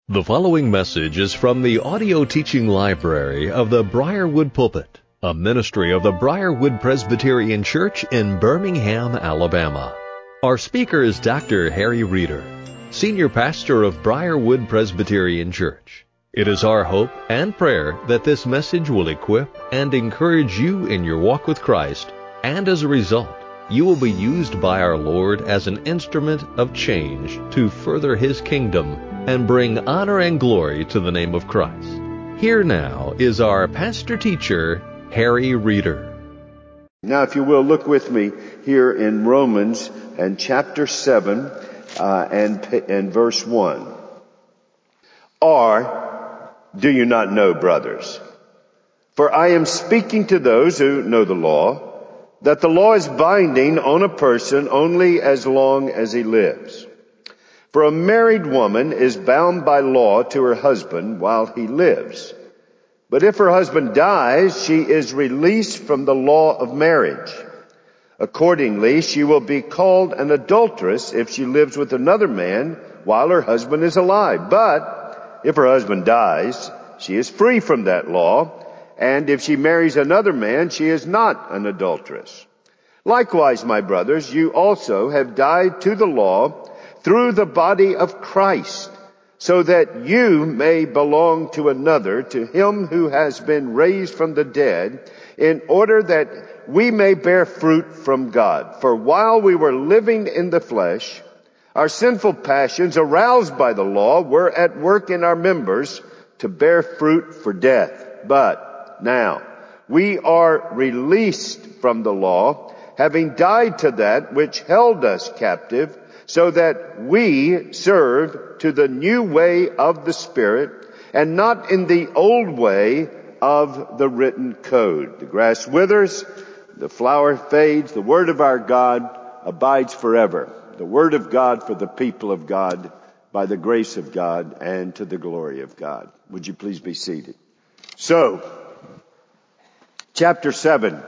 The following message is from the audio teaching library of the Briarwood Pulpit, a ministry of the Briarwood Presbyterian Church in Birmingham, Alabama. Our speaker is Dr. Harry Reeder, Senior Pastor of Briarwood Presbyterian Church. It is our hope and prayer that this message will equip and encourage you in your walk with Christ, and as a result, you will be used by our Lord as an instrument of change to further His kingdom and bring honor and glory to the name of Christ. Here now is our pastor-teacher, Harry Reeder. Now, if you will, look with me here in Romans and chapter 7 and verse 1. Or do you not know, brothers? For I am speaking to those who know the law, that the law is binding on a person only as long as he lives. For a married woman is bound by law to her husband while he lives. But if her husband dies, she is released from the law of marriage. Accordingly, she will be called an adulteress if she lives with another man while her husband is alive. But if her husband dies, she is free from that law. And if she marries another man, she is not an adulteress. Likewise, my brothers, you also have died to the law through the body of Christ, so that you may belong to another, to Him who has been raised from the dead, in order that we may bear fruit from God. For while we were living in the flesh, our sinful passions, aroused by the law, were at work in our members to bear fruit for death. But now we are released from the law, having died to that which held us captive, so that we serve to the new way of the Spirit and not in the old way of the written code. The grass withers, the flower fades, the word of our God abides forever. The word of God for the people of God, by the grace of God and to the glory of God. Would you please be seated? So, chapter 7,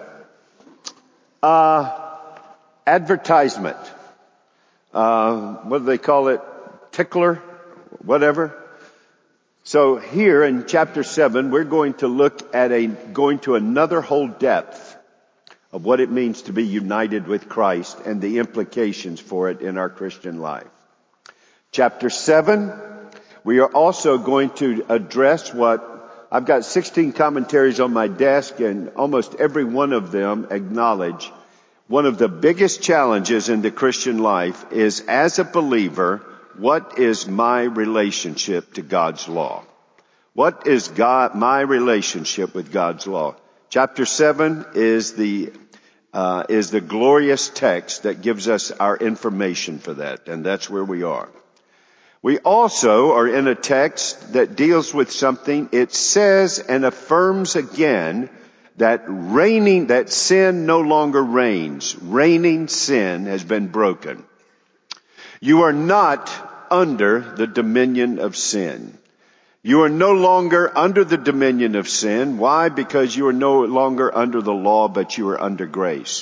advertisement. What do they call it? Tickler? Whatever. So here in chapter 7, we're going to look at going to another whole depth of what it means to be united with Christ and the implications for it in our Christian life. Chapter 7, we are also going to address I've got 16 commentaries on my desk, and almost every one of them acknowledge one of the biggest challenges in the Christian life is, as a believer, what is my relationship to God's law? What is my relationship with God's law? Chapter 7 is the glorious text that gives us our information for that, and that's where we are. We also are in a text that deals with something. It says and affirms again that sin no longer reigns. Reigning sin has been broken. You are not under the dominion of sin. You are no longer under the dominion of sin. Why? Because you are no longer under the law, but you are under grace.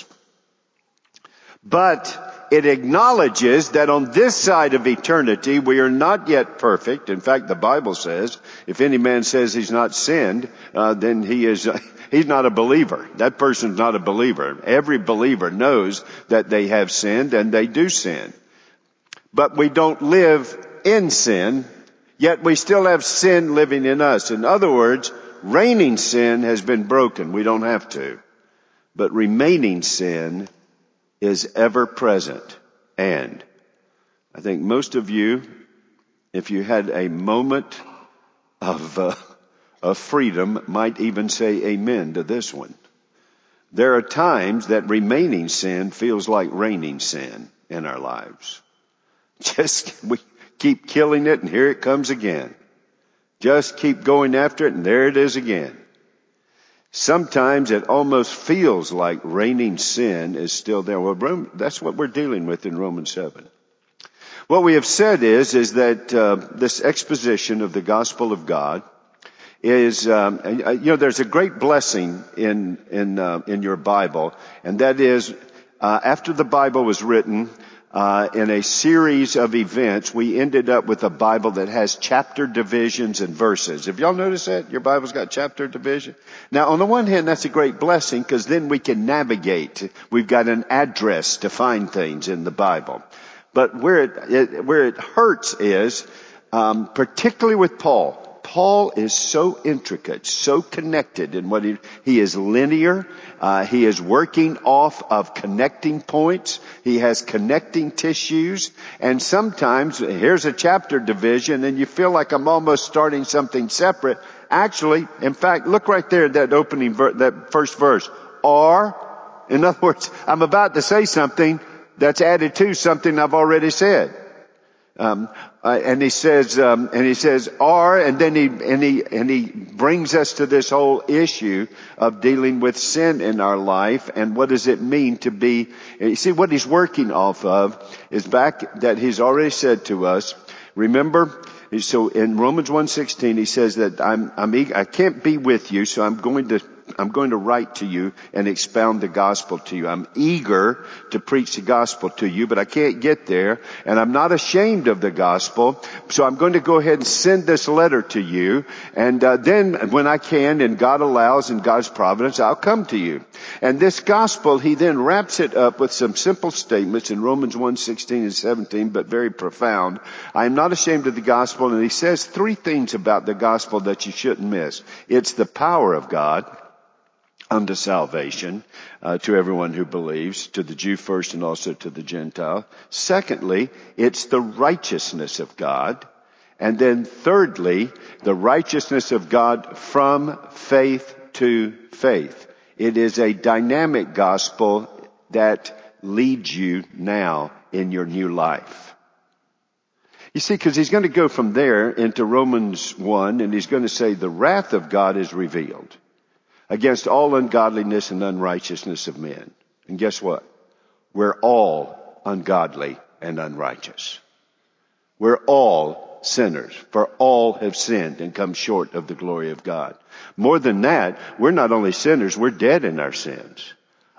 But it acknowledges that on this side of eternity, we are not yet perfect. In fact, the Bible says, if any man says he's not sinned, then he's not a believer. That person's not a believer. Every believer knows that they have sinned, and they do sin. But we don't live in sin, yet we still have sin living in us. In other words, reigning sin has been broken. We don't have to. But remaining sin is ever present. And I think most of you, if you had a moment of freedom, might even say amen to this one. There are times that remaining sin feels like reigning sin in our lives. We keep killing it, and here it comes again. Just keep going after it, and there it is again. Sometimes it almost feels like reigning sin is still there. Well, that's what we're dealing with in Romans 7. What we have said is that this exposition of the gospel of God is, there's a great blessing in your Bible, and that is, after the Bible was written, in a series of events, we ended up with a Bible that has chapter divisions and verses. Have y'all noticed that? Your Bible's got chapter division? Now, on the one hand, that's a great blessing because then we can navigate. We've got an address to find things in the Bible. But where it hurts is, particularly with Paul. Paul is so intricate, so connected in what he is linear. He is working off of connecting points. He has connecting tissues. And sometimes here's a chapter division and you feel like I'm almost starting something separate. Actually, in fact, look right there at that opening that first verse. Or, in other words, I'm about to say something that's added to something I've already said. And he says, or, and then he brings us to this whole issue of dealing with sin in our life and what does it mean to be, you see what he's working off of is back that he's already said to us, remember, so in Romans 1:16 he says that I can't be with you, so I'm going to write to you and expound the gospel to you. I'm eager to preach the gospel to you, but I can't get there. And I'm not ashamed of the gospel. So I'm going to go ahead and send this letter to you. And then when I can, and God allows, in God's providence, I'll come to you. And this gospel, he then wraps it up with some simple statements in Romans 1:16 and 17, but very profound. I am not ashamed of the gospel. And he says three things about the gospel that you shouldn't miss. It's the power of God unto salvation, to everyone who believes, to the Jew first and also to the Gentile. Secondly, it's the righteousness of God. And then thirdly, the righteousness of God from faith to faith. It is a dynamic gospel that leads you now in your new life. You see, because he's going to go from there into Romans 1 and he's going to say the wrath of God is revealed against all ungodliness and unrighteousness of men. And guess what? We're all ungodly and unrighteous. We're all sinners, for all have sinned and come short of the glory of God. More than that, we're not only sinners, we're dead in our sins.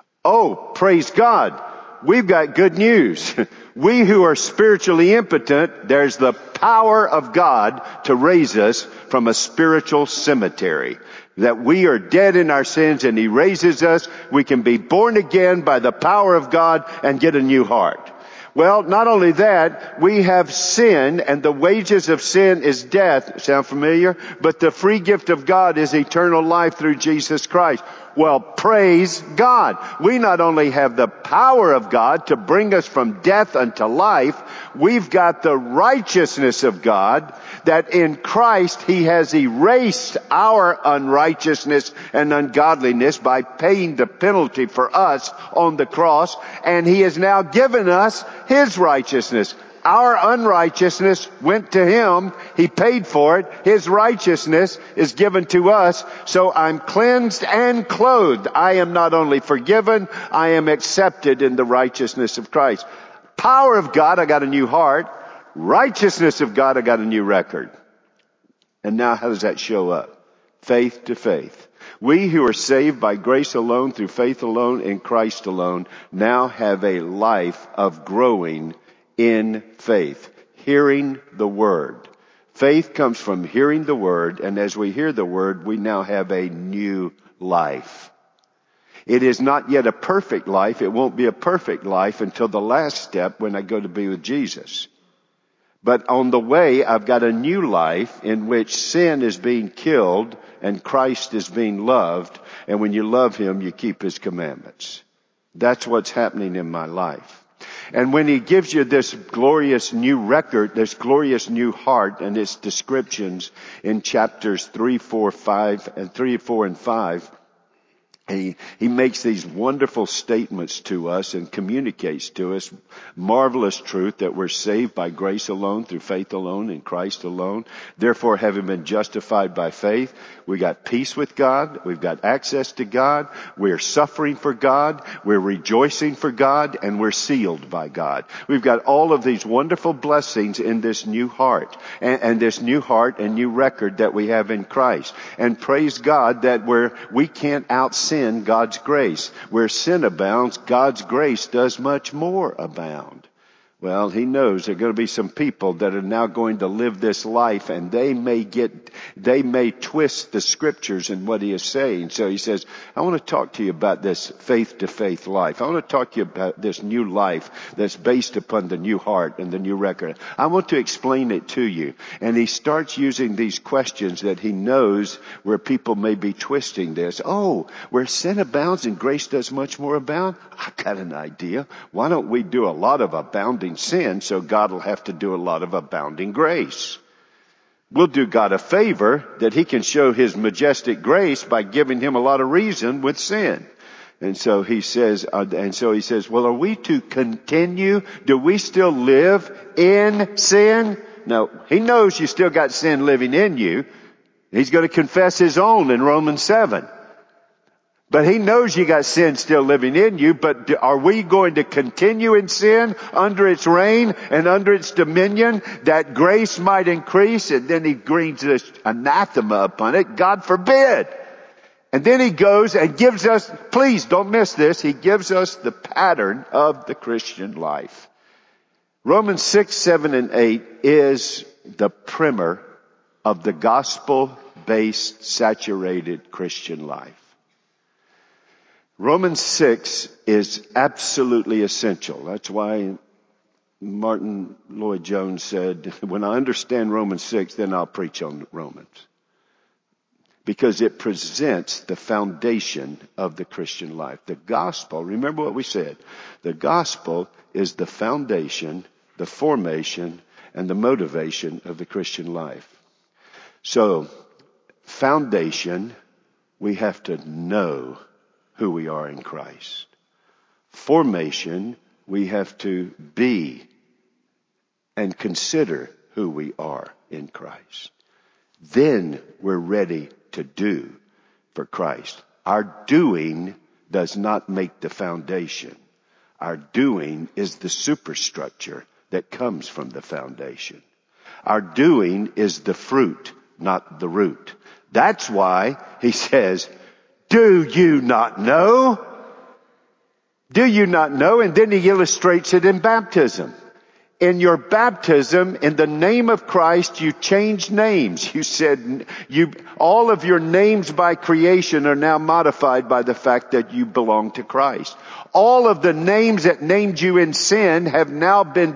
Oh, praise God. We've got good news. We who are spiritually impotent, there's the power of God to raise us from a spiritual cemetery. That we are dead in our sins and he raises us. We can be born again by the power of God and get a new heart. Well, not only that, we have sin and the wages of sin is death. Sound familiar? But the free gift of God is eternal life through Jesus Christ. Well, praise God. We not only have the power of God to bring us from death unto life, we've got the righteousness of God that in Christ he has erased our unrighteousness and ungodliness by paying the penalty for us on the cross, and he has now given us his righteousness. Our unrighteousness went to him. He paid for it. His righteousness is given to us. So I'm cleansed and clothed. I am not only forgiven, I am accepted in the righteousness of Christ. Power of God, I got a new heart. Righteousness of God, I got a new record. And now how does that show up? Faith to faith. We who are saved by grace alone, through faith alone, in Christ alone, now have a life of growing in faith, hearing the word. Faith comes from hearing the word, and as we hear the word, we now have a new life. It is not yet a perfect life. It won't be a perfect life until the last step when I go to be with Jesus. But on the way, I've got a new life in which sin is being killed and Christ is being loved. And when you love him, you keep his commandments. That's what's happening in my life. And when he gives you this glorious new record, this glorious new heart and its descriptions in chapters 3, 4, and 5, he makes these wonderful statements to us and communicates to us marvelous truth that we're saved by grace alone, through faith alone, in Christ alone. Therefore, having been justified by faith, we got peace with God. We've got access to God. We're suffering for God. We're rejoicing for God, and we're sealed by God. We've got all of these wonderful blessings in this new heart and this new heart and new record that we have in Christ. And praise God that we can't out-sin God's grace. Where sin abounds, God's grace does much more abound. Well, he knows there are going to be some people that are now going to live this life, and they may twist the scriptures in what he is saying. So he says, I want to talk to you about this faith to faith life. I want to talk to you about this new life that's based upon the new heart and the new record. I want to explain it to you. And he starts using these questions that he knows where people may be twisting this. Oh, where sin abounds and grace does much more abound? I got an idea. Why don't we do a lot of abounding sin, so God will have to do a lot of abounding grace. We'll do God a favor that he can show his majestic grace by giving him a lot of reason with sin. And so he says, well, are we to continue? Do we still live in sin? No, he knows you still got sin living in you. He's going to confess his own in Romans 7. But he knows you got sin still living in you, but are we going to continue in sin under its reign and under its dominion that grace might increase? And then he brings this anathema upon it. God forbid. And then he goes and gives us, please don't miss this, he gives us the pattern of the Christian life. Romans 6, 7, and 8 is the primer of the gospel-based, saturated Christian life. Romans 6 is absolutely essential. That's why Martin Lloyd-Jones said, when I understand Romans 6, then I'll preach on Romans. Because it presents the foundation of the Christian life. The gospel, remember what we said, the gospel is the foundation, the formation, and the motivation of the Christian life. So, foundation, we have to know who we are in Christ. Formation, we have to be and consider who we are in Christ. Then we're ready to do for Christ. Our doing does not make the foundation. Our doing is the superstructure that comes from the foundation. Our doing is the fruit, not the root. That's why he says, do you not know? Do you not know? And then he illustrates it in baptism. In your baptism, in the name of Christ, you changed names. You said, all of your names by creation are now modified by the fact that you belong to Christ. All of the names that named you in sin have now been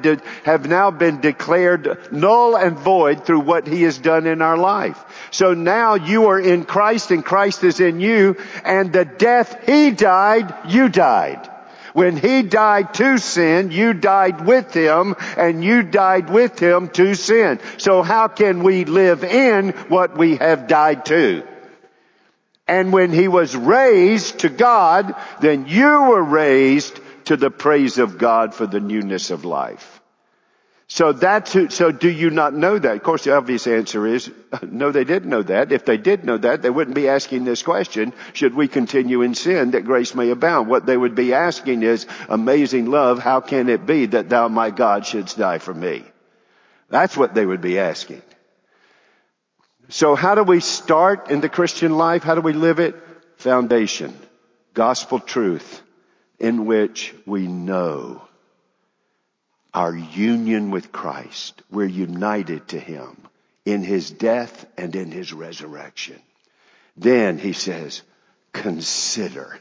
declared null and void through what he has done in our life. So now you are in Christ and Christ is in you, and the death he died, you died. When he died to sin, you died with him, and you died with him to sin. So how can we live in what we have died to? And when he was raised to God, then you were raised to the praise of God for the newness of life. So do you not know that? Of course, the obvious answer is, no, they didn't know that. If they did know that, they wouldn't be asking this question, should we continue in sin that grace may abound? What they would be asking is, amazing love, how can it be that thou, my God, shouldst die for me? That's what they would be asking. So how do we start in the Christian life? How do we live it? Foundation, gospel truth, in which we know our union with Christ. We're united to him in his death and in his resurrection. Then he says, consider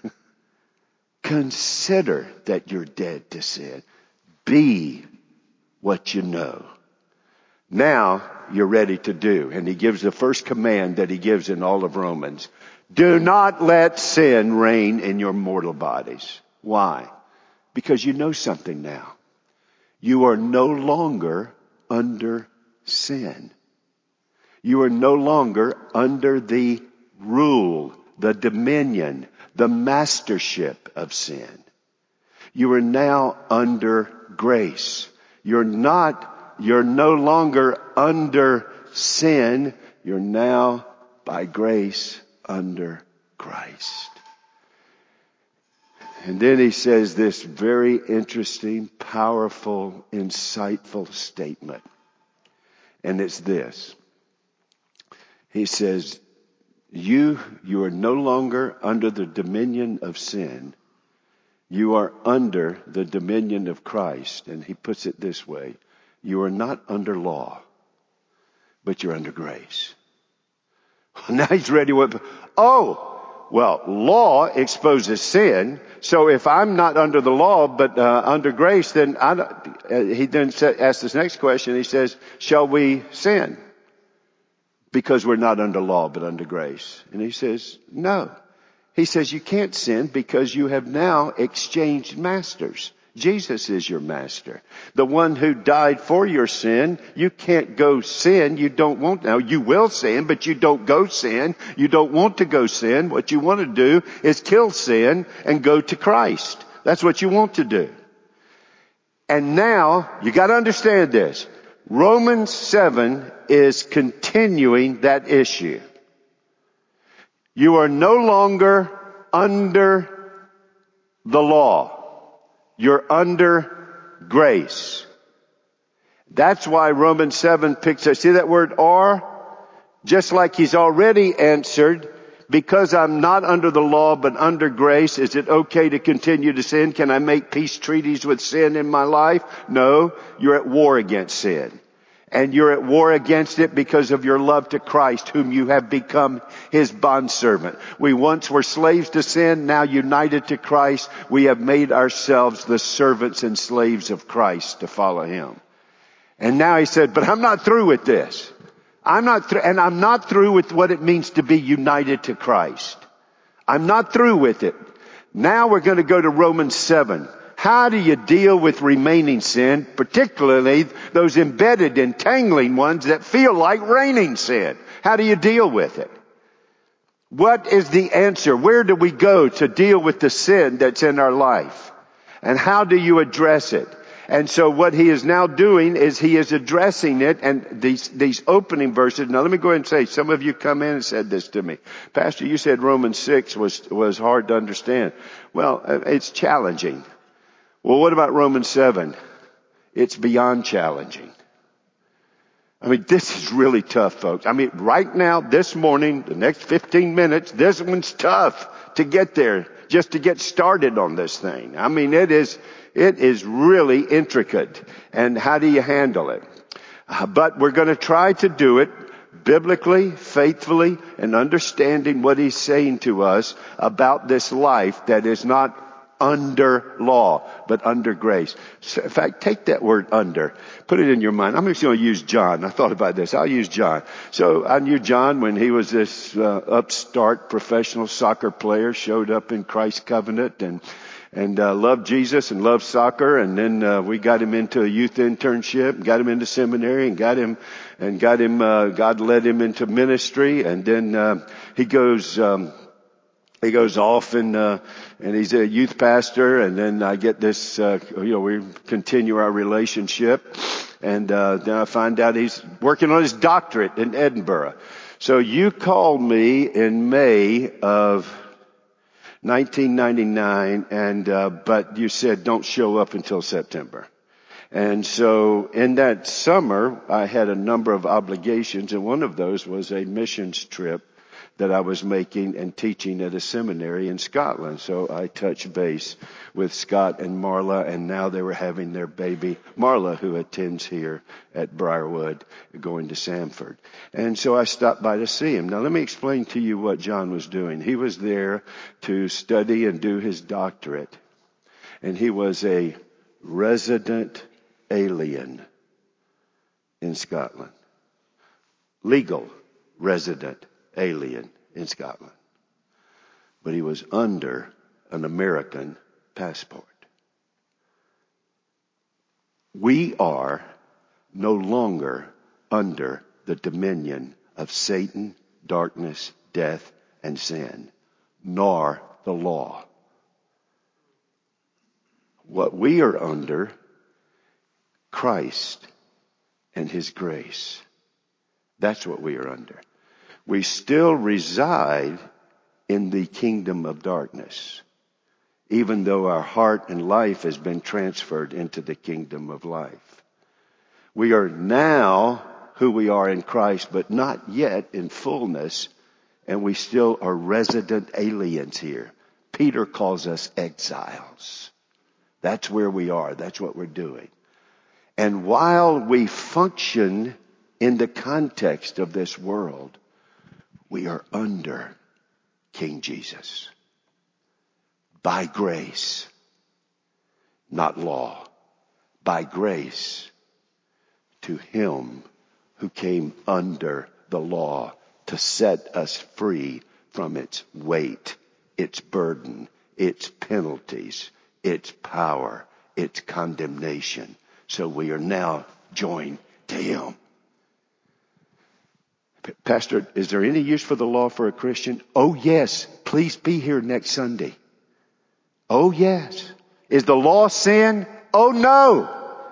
that you're dead to sin. Be what you know. Now you're ready to do. And he gives the first command that he gives in all of Romans. Do not let sin reign in your mortal bodies. Why? Because you know something now. You are no longer under sin. You are no longer under the rule, the dominion, the mastership of sin. You are now under grace. You're no longer under sin. You're now, by grace, under Christ. And then he says this very interesting, powerful, insightful statement. And it's this. He says, you are no longer under the dominion of sin. You are under the dominion of Christ. And he puts it this way. You are not under law, but you're under grace. Now he's ready with, law exposes sin. So if I'm not under the law, but under grace, then he then asks this next question. He says, shall we sin? Because we're not under law, but under grace. And he says, no. He says, you can't sin because you have now exchanged masters. Jesus is your master. The one who died for your sin. You can't go sin. You don't want, now you will sin, but you don't go sin. You don't want to go sin. What you want to do is kill sin and go to Christ. That's what you want to do. And now, you got to understand this. Romans 7 is continuing that issue. You are no longer under the law. You're under grace. That's why Romans 7 picks up. See that word "or"? Just like he's already answered, because I'm not under the law but under grace, is it okay to continue to sin? Can I make peace treaties with sin in my life? No, you're at war against sin. And you're at war against it because of your love to Christ, whom you have become his bondservant. We once were slaves to sin, now united to Christ, we have made ourselves the servants and slaves of Christ to follow him. And now he said, but I'm not through with this. I'm not through with what it means to be united to Christ. I'm not through with it. Now we're going to go to Romans 7. How do you deal with remaining sin, particularly those embedded, entangling ones that feel like reigning sin? How do you deal with it? What is the answer? Where do we go to deal with the sin that's in our life? And how do you address it? And so what he is now doing is he is addressing it, and these opening verses. Now let me go ahead and say, some of you come in and said this to me. Pastor, you said Romans 6 was hard to understand. Well, it's challenging. Well, what about Romans 7? It's beyond challenging. I mean, this is really tough, folks. I mean, right now, this morning, the next 15 minutes, this one's tough to get there, just to get started on this thing. I mean, it is really intricate. And how do you handle it? But we're going to try to do it biblically, faithfully, and understanding what he's saying to us about this life that is not under law, but under grace. So in fact, take that word under, put it in your mind. I'm just going to use John. I thought about this. I'll use John. So I knew John when he was this upstart professional soccer player, showed up in Christ's covenant and loved Jesus and loved soccer. And then we got him into a youth internship, got him into seminary, and got him. God led him into ministry, and then he goes off and he's a youth pastor, and then I get this, we continue our relationship, and then I find out he's working on his doctorate in Edinburgh. So you called me in May of 1999, but you said don't show up until September. And so in that summer, I had a number of obligations, and one of those was a missions trip that I was making and teaching at a seminary in Scotland. So I touched base with Scott and Marla, and now they were having their baby, Marla, who attends here at Briarwood, going to Samford. And so I stopped by to see him. Now let me explain to you what John was doing. He was there to study and do his doctorate, and he was a resident alien in Scotland. Legal resident alien in Scotland. But he was under an American passport. We are no longer under the dominion of Satan, darkness, death, and sin, nor the law. What we are under, Christ and his grace. That's what we are under. We still reside in the kingdom of darkness, even though our heart and life has been transferred into the kingdom of life. We are now who we are in Christ, but not yet in fullness, and we still are resident aliens here. Peter calls us exiles. That's where we are. That's what we're doing. And while we function in the context of this world, we are under King Jesus. By grace, not law. By grace, to him who came under the law to set us free from its weight, its burden, its penalties, its power, its condemnation. So we are now joined to him. Pastor, is there any use for the law for a Christian? Oh yes, please be here next Sunday. Oh yes. Is the law sin? Oh no.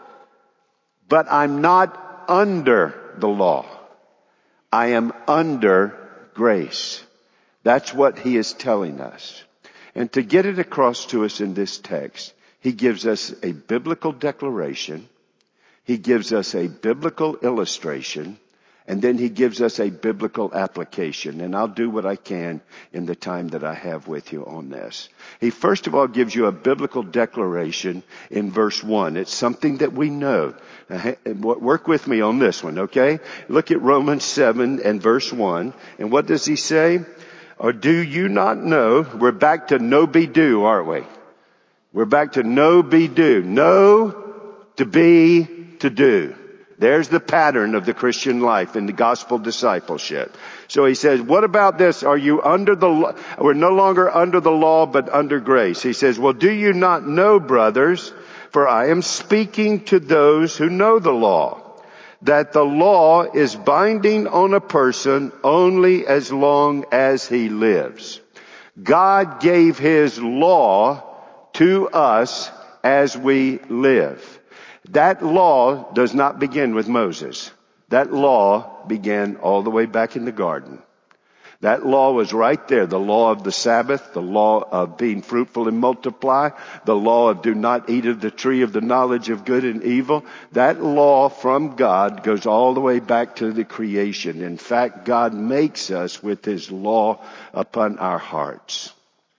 But I'm not under the law. I am under grace. That's what he is telling us. And to get it across to us in this text, he gives us a biblical declaration. He gives us a biblical illustration. And then he gives us a biblical application. And I'll do what I can in the time that I have with you on this. He first of all gives you a biblical declaration in verse 1. It's something that we know. Work with me on this one, okay? Look at Romans 7 and verse 1. And what does he say? Or do you not know? We're back to no be do, aren't we? We're back to no be do. No to be to do. There's the pattern of the Christian life in the gospel discipleship. So he says, what about this? Are you under the law? We're no longer under the law, but under grace. He says, well, do you not know, brothers, for I am speaking to those who know the law, that the law is binding on a person only as long as he lives. God gave his law to us as we live. That law does not begin with Moses. That law began all the way back in the garden. That law was right there. The law of the Sabbath, the law of being fruitful and multiply, the law of do not eat of the tree of the knowledge of good and evil. That law from God goes all the way back to the creation. In fact, God makes us with his law upon our hearts.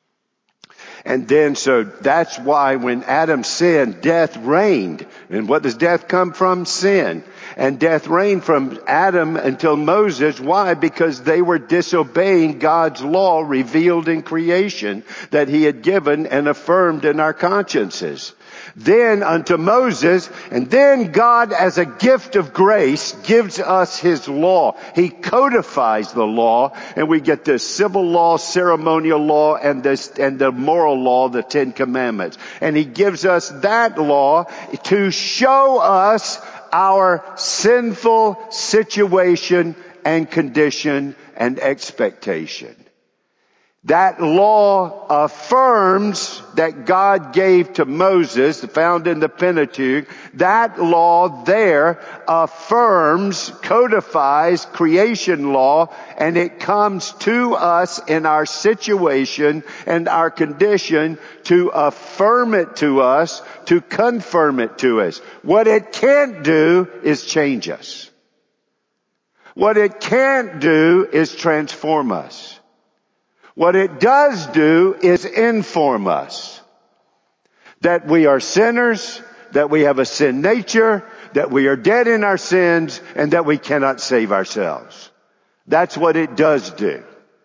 And then, so that's why when Adam sinned, death reigned. And what does death come from? Sin. And death reigned from Adam until Moses. Why? Because they were disobeying God's law revealed in creation that he had given and affirmed in our consciences. Then unto Moses, and then God as a gift of grace gives us his law. He codifies the law, and we get the civil law, ceremonial law, and the moral law, the Ten Commandments. And he gives us that law to show us our sinful situation and condition and expectation. That law affirms that God gave to Moses, found in the Pentateuch. That law there affirms, codifies creation law, and it comes to us in our situation and our condition to affirm it to us, to confirm it to us. What it can't do is change us. What it can't do is transform us. What it does do is inform us that we are sinners, that we have a sin nature, that we are dead in our sins, and that we cannot save ourselves. That's what it does do.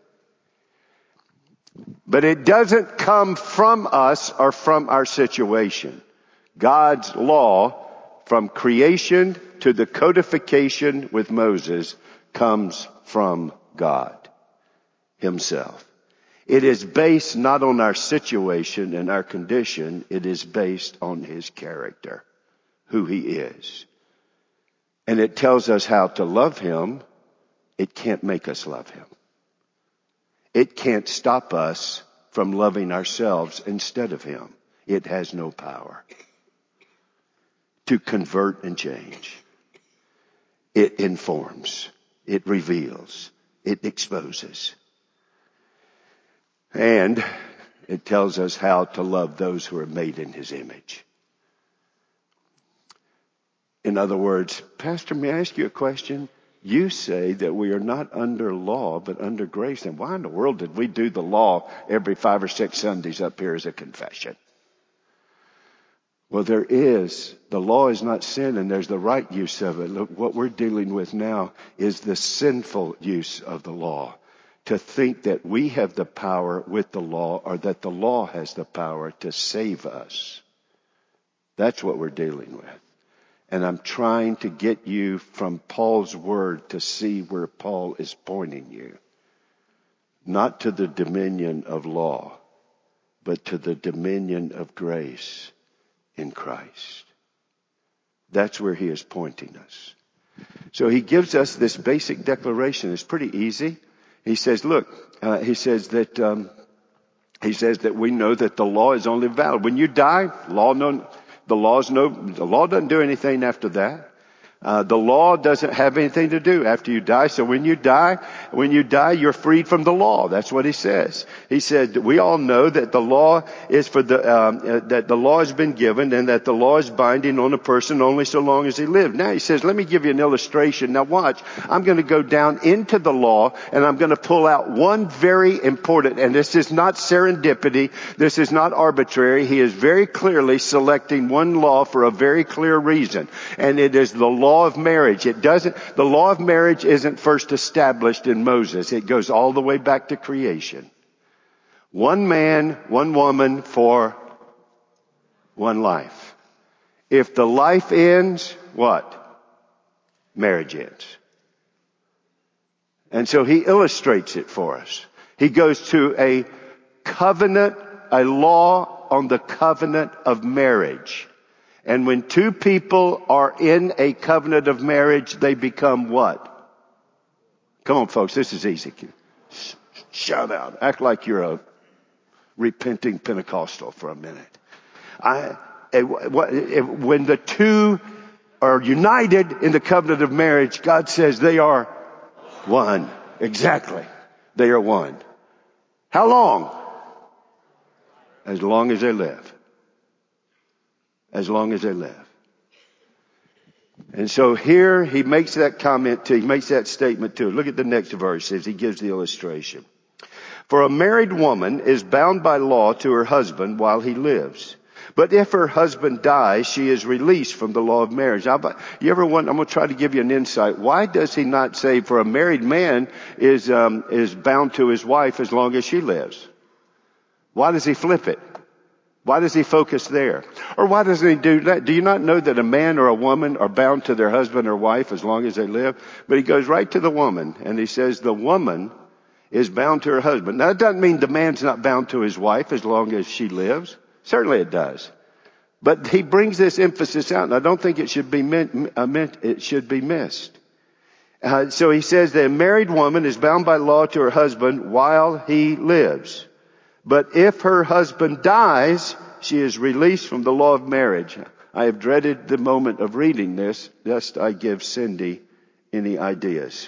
But it doesn't come from us or from our situation. God's law, from creation to the codification with Moses, comes from God himself. It is based not on our situation and our condition. It is based on his character, who he is. And it tells us how to love him. It can't make us love him. It can't stop us from loving ourselves instead of him. It has no power to convert and change. It informs. It reveals. It exposes. And it tells us how to love those who are made in his image. In other words, Pastor, may I ask you a question? You say that we are not under law, but under grace. And why in the world did we do the law every 5 or 6 Sundays up here as a confession? Well, the law is not sin, and there's the right use of it. Look, what we're dealing with now is the sinful use of the law. To think that we have the power with the law, or that the law has the power to save us. That's what we're dealing with. And I'm trying to get you from Paul's word to see where Paul is pointing you. Not to the dominion of law, but to the dominion of grace in Christ. That's where he is pointing us. So he gives us this basic declaration. It's pretty easy. He says, look, he says that we know that the law is only valid. When you die, the law doesn't do anything after that. The law doesn't have anything to do after you die. So when you die, you're freed from the law. That's what he says. He said, we all know that the law is that the law has been given and that the law is binding on a person only so long as he lives. Now he says, let me give you an illustration. Now watch. I'm going to go down into the law and I'm going to pull out one very important, and this is not serendipity. This is not arbitrary. He is very clearly selecting one law for a very clear reason. And it is the law of marriage. The law of marriage isn't first established in Moses. It goes all the way back to creation. One man, one woman for one life. If the life ends, what? Marriage ends. And so he illustrates it for us. He goes to a covenant, a law on the covenant of marriage. And when two people are in a covenant of marriage, they become what? Come on, folks, this is easy. Shout out. Act like you're a repenting Pentecostal for a minute. When the two are united in the covenant of marriage, God says they are one. Exactly. They are one. How long? As long as they live. As long as they live. And so here he makes that comment he makes that statement too. Look at the next verse as he gives the illustration. For a married woman is bound by law to her husband while he lives. But if her husband dies, she is released from the law of marriage. I'm going to try to give you an insight. Why does he not say for a married man is bound to his wife as long as she lives? Why does he flip it? Why does he focus there? Or why doesn't he do that? Do you not know that a man or a woman are bound to their husband or wife as long as they live? But he goes right to the woman and he says the woman is bound to her husband. Now that doesn't mean the man's not bound to his wife as long as she lives. Certainly it does. But he brings this emphasis out, and I don't think it should be missed. So he says that a married woman is bound by law to her husband while he lives. But if her husband dies, she is released from the law of marriage. I have dreaded the moment of reading this, lest I give Cindy any ideas.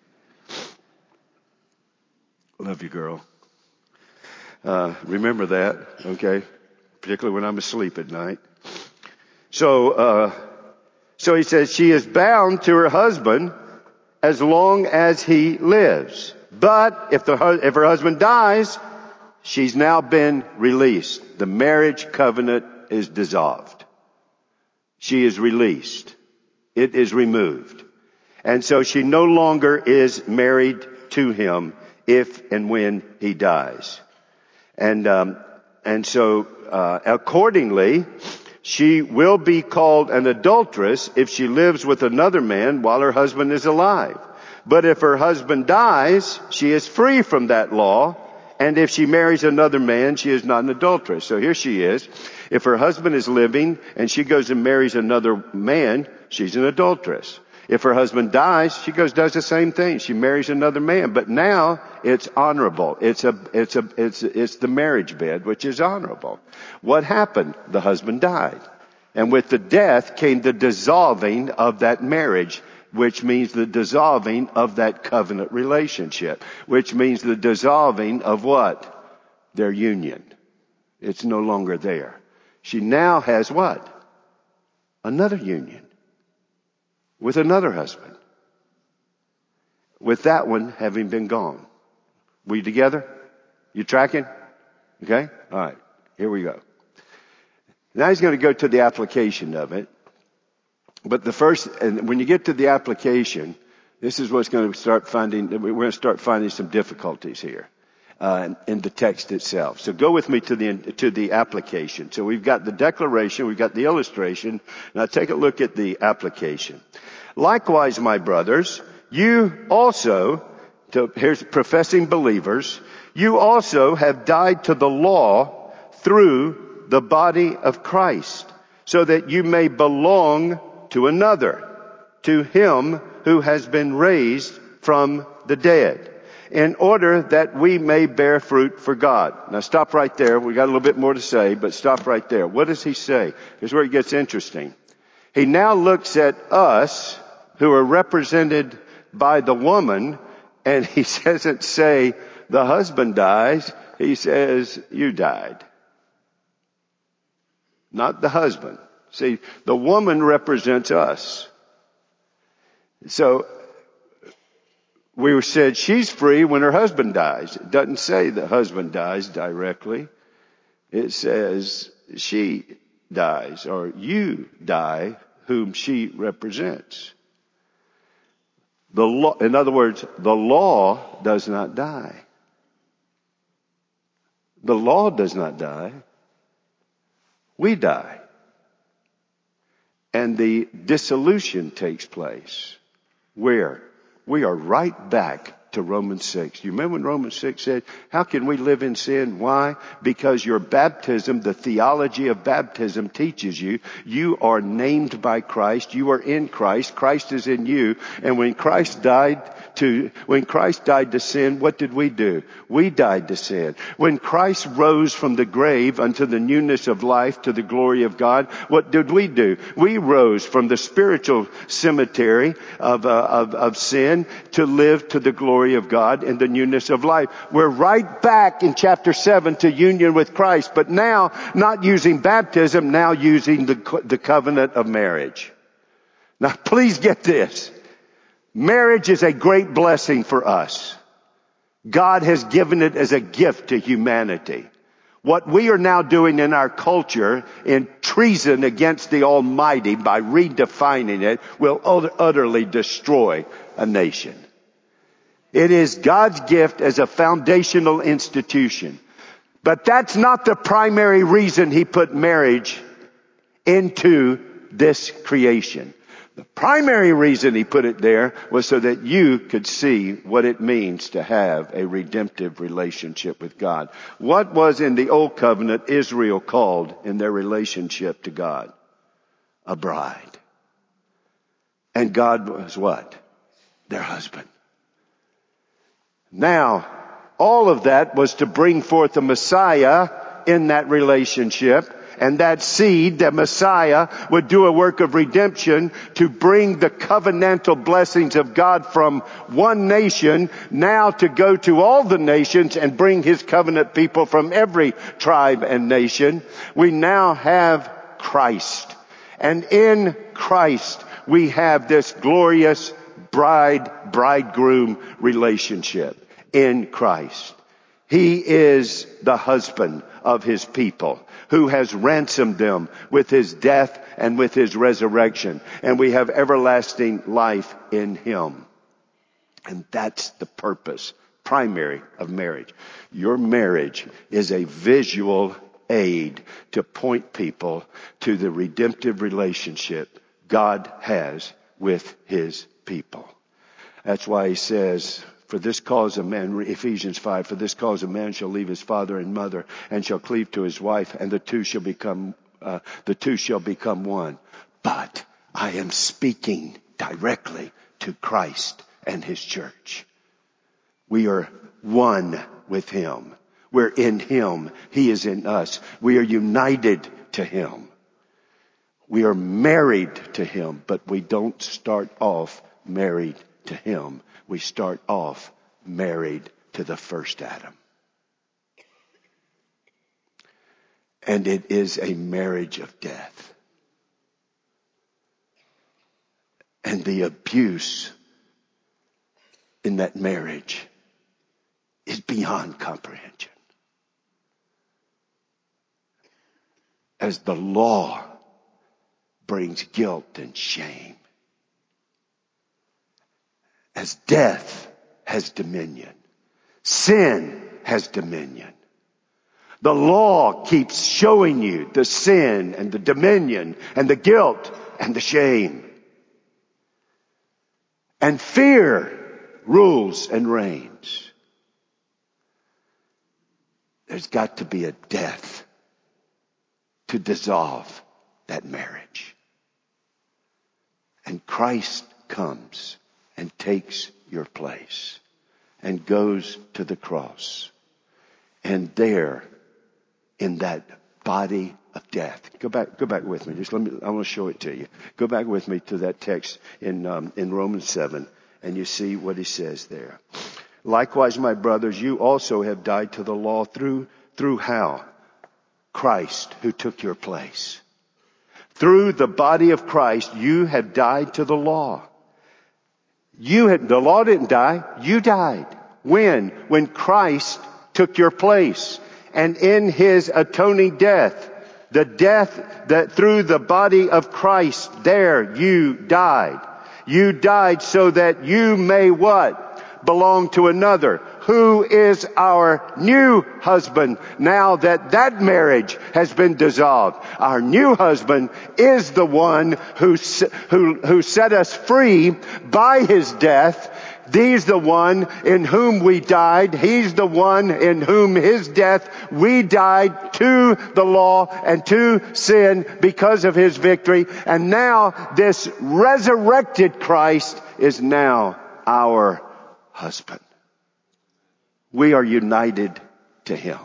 Love you, girl. Remember that, okay? Particularly when I'm asleep at night. So he says she is bound to her husband as long as he lives. But if her husband dies, she's now been released. The marriage covenant is dissolved. She is released. It is removed. And so she no longer is married to him if and when he dies. And so accordingly, she will be called an adulteress if she lives with another man while her husband is alive. But if her husband dies, she is free from that law. And if she marries another man, she is not an adulteress. So here she is. If her husband is living and she goes and marries another man, she's an adulteress. If her husband dies, she does the same thing. She marries another man. But now it's honorable. It's the marriage bed, which is honorable. What happened? The husband died. And with the death came the dissolving of that marriage, which means the dissolving of that covenant relationship, which means the dissolving of what? Their union. It's no longer there. She now has what? Another union with another husband, with that one having been gone. We together? You tracking? Okay? All right. Here we go. Now he's going to go to the application of it. But and when you get to the application, this is what's going to we're going to start finding some difficulties here, in the text itself. So go with me to the application. So we've got the declaration, we've got the illustration. Now take a look at the application. Likewise, my brothers, you also, here's professing believers, you also have died to the law through the body of Christ, so that you may belong to another, to him who has been raised from the dead, in order that we may bear fruit for God. Now stop right there. We got a little bit more to say, but stop right there. What does he say? Here's where it gets interesting. He now looks at us who are represented by the woman, and he doesn't say the husband dies. He says you died. Not the husband. See, the woman represents us. So we said she's free when her husband dies. It doesn't say the husband dies directly. It says she dies, or you die, whom she represents. In other words, the law does not die. The law does not die. We die. And the dissolution takes place. Where? We are right back to Romans 6. You remember when Romans 6 said, how can we live in sin? Why? Because your baptism, the theology of baptism teaches you, you are named by Christ, you are in Christ, Christ is in you, and when Christ died to sin, what did we do? We died to sin. When Christ rose from the grave unto the newness of life, to the glory of God, what did we do? We rose from the spiritual cemetery of sin to live to the glory of God and the newness of life. We're right back in chapter 7 to union with Christ, but now not using baptism, now using the covenant of marriage. Now please get this. Marriage is a great blessing for us. God has given it as a gift to humanity. What we are now doing in our culture in treason against the Almighty by redefining it will utterly destroy a nation. It is God's gift as a foundational institution. But that's not the primary reason he put marriage into this creation. The primary reason he put it there was so that you could see what it means to have a redemptive relationship with God. What was in the Old Covenant Israel called in their relationship to God? A bride. And God was what? Their husband. Now, all of that was to bring forth a Messiah in that relationship. And that seed, the Messiah, would do a work of redemption to bring the covenantal blessings of God from one nation now to go to all the nations and bring his covenant people from every tribe and nation. We now have Christ. And in Christ, we have this glorious bridegroom relationship in Christ. He is the husband of his people who has ransomed them with his death and with his resurrection. And we have everlasting life in him. And that's the purpose, primary, of marriage. Your marriage is a visual aid to point people to the redemptive relationship God has with his people. That's why he says, for this cause a man, Ephesians 5, for this cause a man shall leave his father and mother and shall cleave to his wife, and the two shall become one. But I am speaking directly to Christ and his church. We are one with him. We're in him. He is in us. We are united to him. We are married to him, but we don't start off married to him. We start off married to the first Adam. And it is a marriage of death. And the abuse in that marriage is beyond comprehension. as the law brings guilt and shame. As death has dominion, sin has dominion. The law keeps showing you the sin and the dominion and the guilt and the shame. And fear rules and reigns. There's got to be a death to dissolve that marriage. And Christ comes and takes your place and goes to the cross. And there, in that body of death. Go back with me. I want to show it to you. Go back with me to that text in Romans 7, and you see what he says there. Likewise, my brothers, you also have died to the law through how? Christ, who took your place. Through the body of Christ, you have died to the law. The law didn't die. You died. When? When Christ took your place. And in his atoning death, the death that through the body of Christ, there you died. You died so that you may what? Belong to another, who is our new husband now that marriage has been dissolved. Our new husband is the one who set us free by his death. He's the one in whom we died. He's the one in whom his death we died to the law and to sin because of his victory. And now this resurrected Christ is now our husband. We are united to him.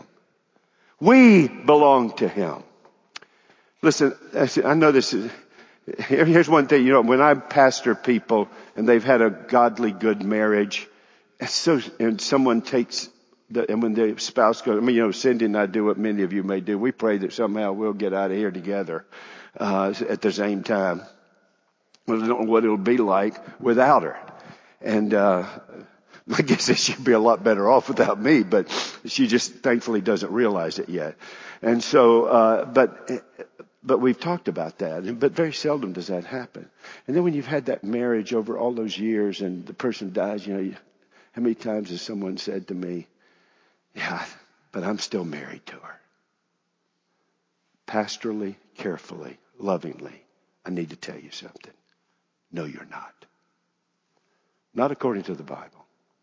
We belong to him. Listen, I know this is... Here's one thing, when I pastor people and they've had a godly, good marriage, and someone takes, and when the spouse goes, Cindy and I do what many of you may do. We pray that somehow we'll get out of here together, at the same time. Well, I don't know what it'll be like without her. And, I guess she'd be a lot better off without me, but she just thankfully doesn't realize it yet. And so, but we've talked about that, but very seldom does that happen. And then when you've had that marriage over all those years and the person dies, how many times has someone said to me, yeah, but I'm still married to her. Pastorally, carefully, lovingly, I need to tell you something. No, you're not. Not according to the Bible.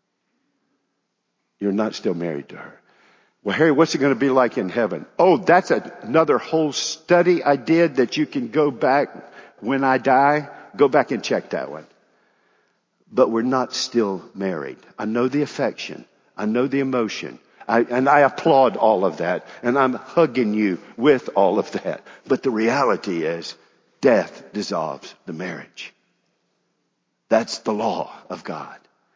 You're not still married to her. Well, Harry, what's it going to be like in heaven? Oh, that's another whole study I did that you can go back when I die. Go back and check that one. But we're not still married. I know the affection. I know the emotion. And I applaud all of that. And I'm hugging you with all of that. But the reality is death dissolves the marriage. That's the law of God.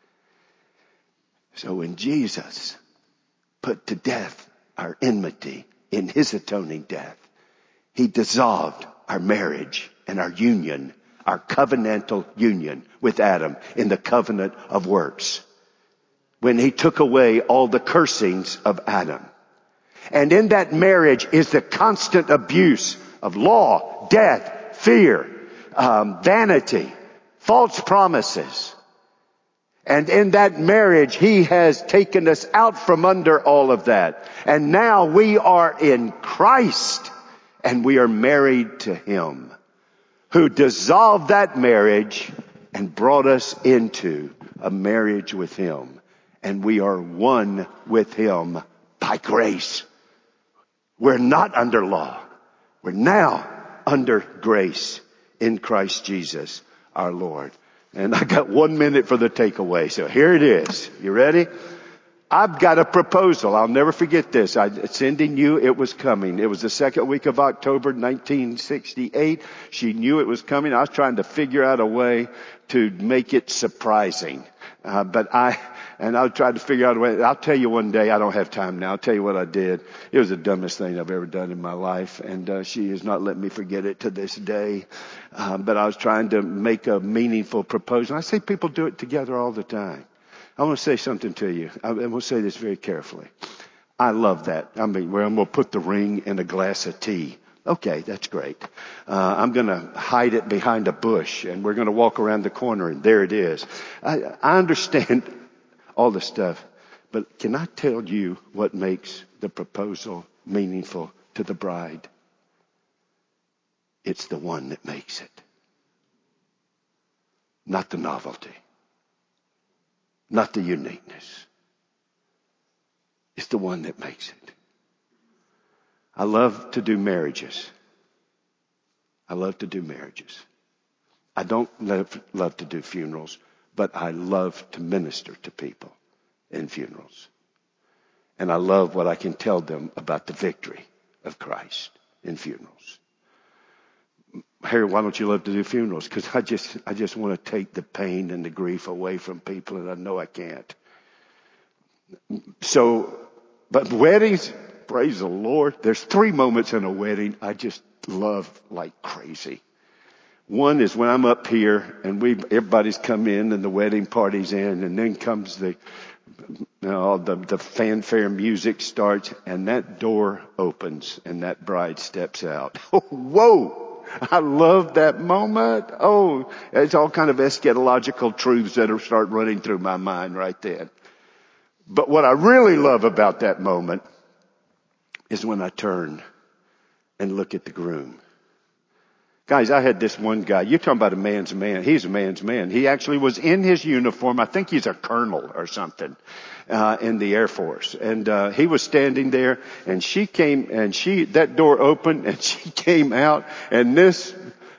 So when Jesus put to death our enmity in his atoning death, he dissolved our marriage and our union, our covenantal union with Adam in the covenant of works. When he took away all the cursings of Adam. And in that marriage is the constant abuse of law, death, fear, vanity, false promises. And in that marriage, he has taken us out from under all of that. And now we are in Christ and we are married to him, who dissolved that marriage and brought us into a marriage with him. And we are one with him by grace. We're not under law. We're now under grace in Christ Jesus our Lord. And I got 1 minute for the takeaway. So here it is. You ready? I've got a proposal. I'll never forget this. Cindy knew it was coming. It was the second week of October, 1968. She knew it was coming. I was trying to figure out a way to make it surprising. I'll try to figure out a way. I'll tell you one day. I don't have time now. I'll tell you what I did. It was the dumbest thing I've ever done in my life. And she has not let me forget it to this day. But I was trying to make a meaningful proposal. I see people do it together all the time. I want to say something to you. I'm going to say this very carefully. I love that. I mean, where I'm going to put the ring in a glass of tea. Okay, that's great. I'm going to hide it behind a bush and we're going to walk around the corner and there it is. I understand all the stuff, but can I tell you what makes the proposal meaningful to the bride? It's the one that makes it. Not the novelty. Not the uniqueness. It's the one that makes it. I love to do marriages. I love to do marriages. I don't love to do funerals, but I love to minister to people in funerals. And I love what I can tell them about the victory of Christ in funerals. Harry, why don't you love to do funerals? Because I just want to take the pain and the grief away from people, and I know I can't. So, but weddings, praise the Lord. There's 3 moments in a wedding I just love like crazy. One is when I'm up here and everybody's come in and the wedding party's in, and then comes the fanfare music starts and that door opens and that bride steps out. Whoa! I love that moment. Oh, it's all kind of eschatological truths that start running through my mind right then. But what I really love about that moment is when I turn and look at the groom. Guys, I had this one guy. You're talking about a man's man. He's a man's man. He actually was in his uniform. I think he's a colonel or something, in the Air Force. And, he was standing there and she came and that door opened and she came out and this,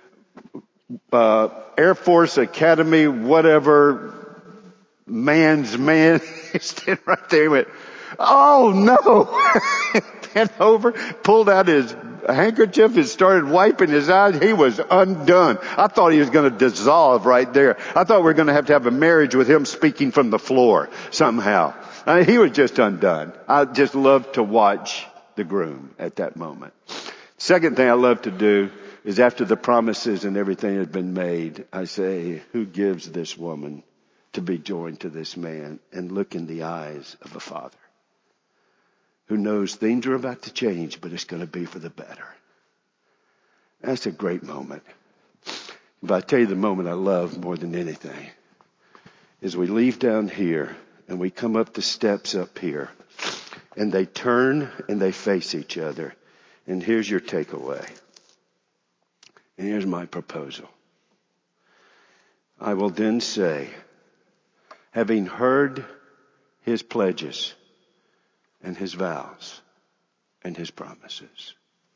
Air Force Academy, whatever, man's man, standing right there and went, oh no! Bent over, pulled out his handkerchief and started wiping his eyes. He was undone. I thought he was going to dissolve right there. I thought we were going to have a marriage with him speaking from the floor somehow. He was just undone. I just loved to watch the groom at that moment. Second thing I love to do is after the promises and everything had been made, I say, who gives this woman to be joined to this man? And look in the eyes of a father who knows things are about to change, but it's going to be for the better. That's a great moment. But I tell you the moment I love more than anything is we leave down here and we come up the steps up here and they turn and they face each other. And here's your takeaway. And here's my proposal. I will then say, having heard his pledges and his vows and his promises,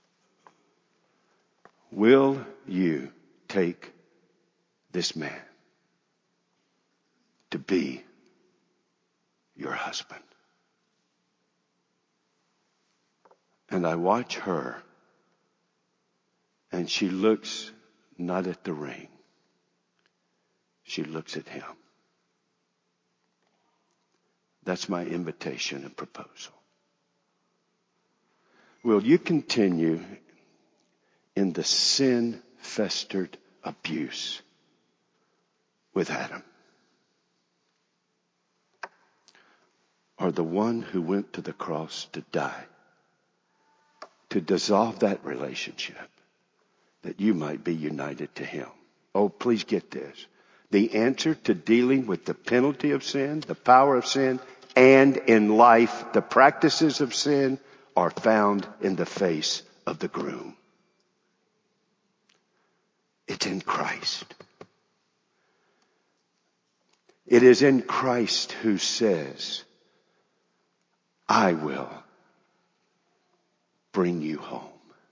will you take this man to be your husband? And I watch her and she looks not at the ring. She looks at him. That's my invitation and proposal. Will you continue in the sin-festered abuse with Adam? Or the one who went to the cross to die, to dissolve that relationship, that you might be united to him? Oh, please get this. The answer to dealing with the penalty of sin, the power of sin, and in life, the practices of sin are found in the face of the groom. It's in Christ. It is in Christ who says, I will bring you home.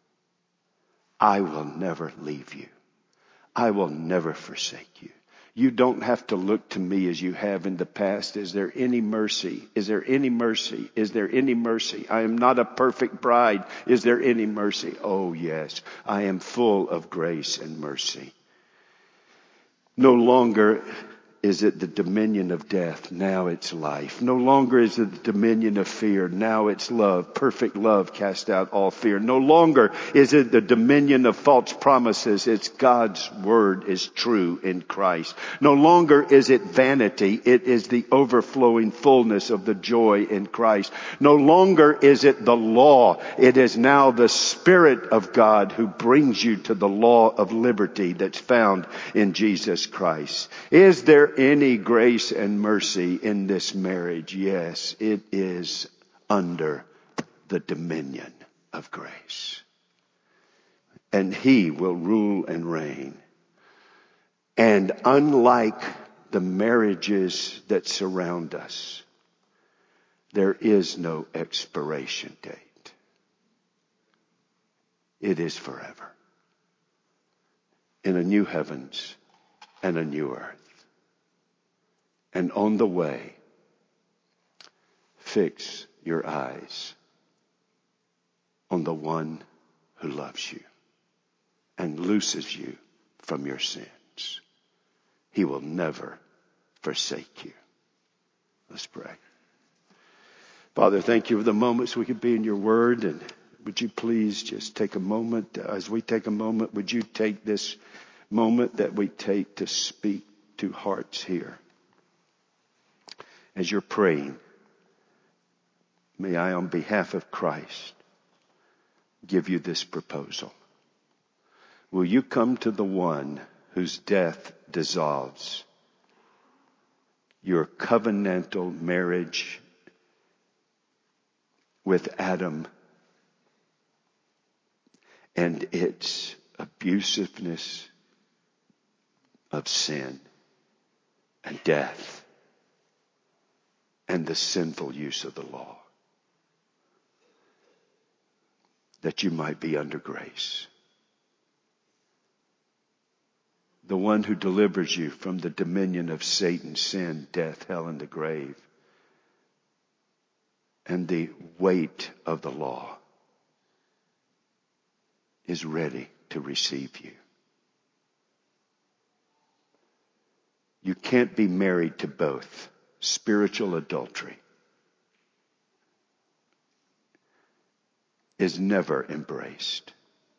I will never leave you. I will never forsake you. You don't have to look to me as you have in the past. Is there any mercy? Is there any mercy? Is there any mercy? I am not a perfect bride. Is there any mercy? Oh, yes. I am full of grace and mercy. No longer is it the dominion of death. Now it's life. No longer is it the dominion of fear. Now it's love. Perfect love casts out all fear. No longer is it the dominion of false promises. It's God's word is true in Christ. No longer is it vanity. It is the overflowing fullness of the joy in Christ. No longer is it the law. It is now the Spirit of God who brings you to the law of liberty that's found in Jesus Christ. Is there any grace and mercy in this marriage? Yes, it is under the dominion of grace. And He will rule and reign. And unlike the marriages that surround us, there is no expiration date. It is forever. In a new heavens and a new earth. And on the way, fix your eyes on the one who loves you and looses you from your sins. He will never forsake you. Let's pray. Father, thank you for the moments we could be in your word. And would you please just take a moment, as we take a moment, would you take this moment that we take to speak to hearts here? As you're praying, may I, on behalf of Christ, give you this proposal. Will you come to the one whose death dissolves your covenantal marriage with Adam and its abusiveness of sin and death and the sinful use of the law, that you might be under grace. The one who delivers you from the dominion of Satan, sin, death, hell, and the grave, and the weight of the law, is ready to receive you. You can't be married to both. Spiritual adultery is never embraced.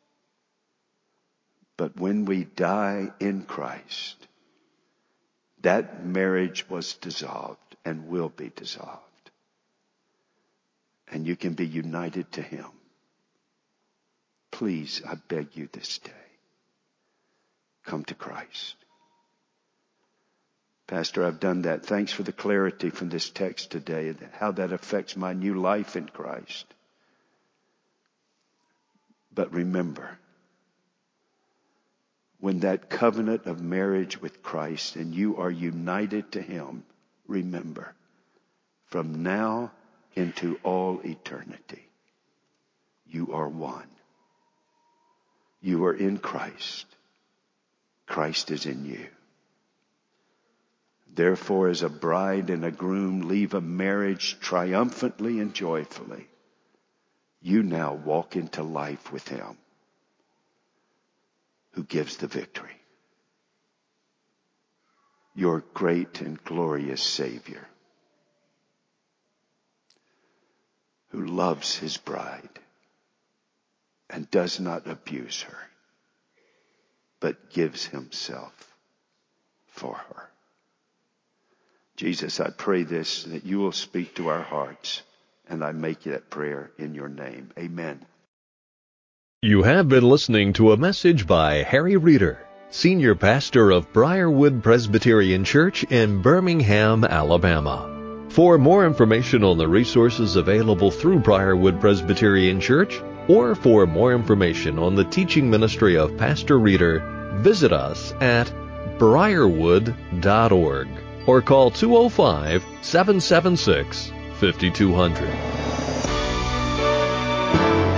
But when we die in Christ, that marriage was dissolved and will be dissolved. And you can be united to Him. Please, I beg you this day, come to Christ. Pastor, I've done that. Thanks for the clarity from this text today, how that affects my new life in Christ. But remember, when that covenant of marriage with Christ and you are united to Him, remember, from now into all eternity, you are one. You are in Christ. Christ is in you. Therefore, as a bride and a groom leave a marriage triumphantly and joyfully, you now walk into life with Him who gives the victory. Your great and glorious Savior who loves His bride and does not abuse her, but gives Himself for her. Jesus, I pray this, that you will speak to our hearts, and I make that prayer in your name. Amen. You have been listening to a message by Harry Reeder, Senior Pastor of Briarwood Presbyterian Church in Birmingham, Alabama. For more information on the resources available through Briarwood Presbyterian Church, or for more information on the teaching ministry of Pastor Reeder, visit us at briarwood.org. or call 205-776-5200.